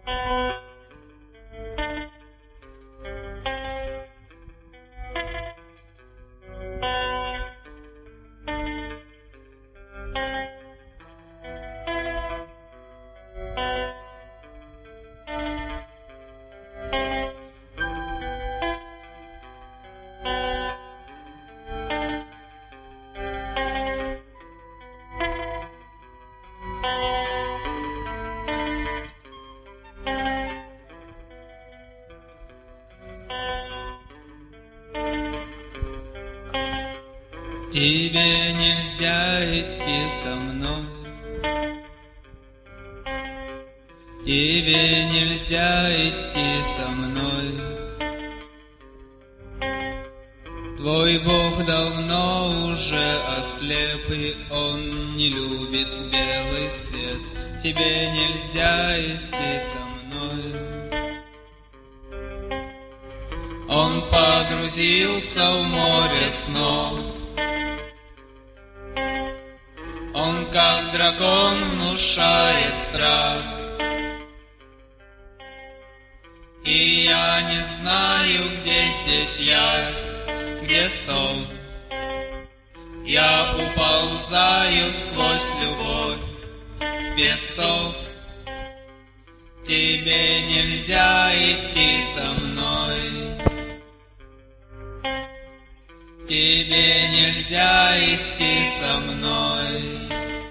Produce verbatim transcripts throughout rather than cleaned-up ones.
Тебе нельзя идти со мной, тебе нельзя идти со мной. Твой Бог давно уже ослеп, и Он не любит белый свет. Тебе нельзя идти со мной. Он погрузился в море снов. Он, как дракон, внушает страх. И я не знаю, где здесь я, где сон. Я уползаю сквозь любовь в песок. Тебе нельзя идти со мной. Тебе нельзя идти со мной.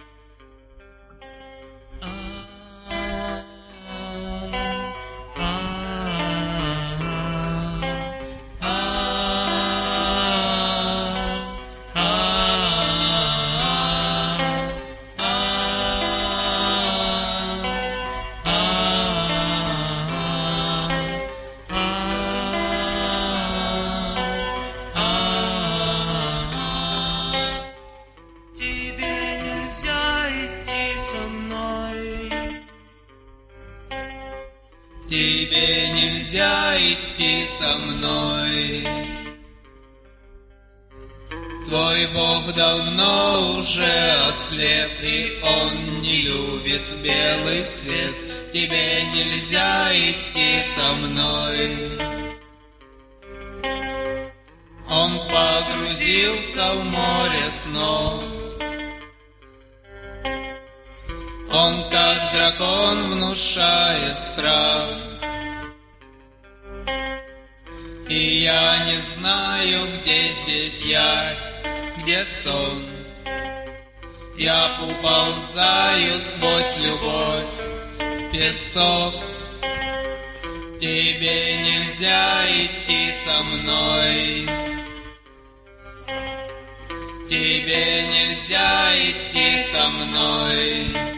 Тебе нельзя идти со мной. Твой Бог давно уже ослеп, и Он не любит белый свет. Тебе нельзя идти со мной. Он погрузился в море снов. Он, как дракон, внушает страх. И я не знаю, где здесь я, где сон. Я уползаю сквозь любовь в песок. Тебе нельзя идти со мной. Тебе нельзя идти со мной.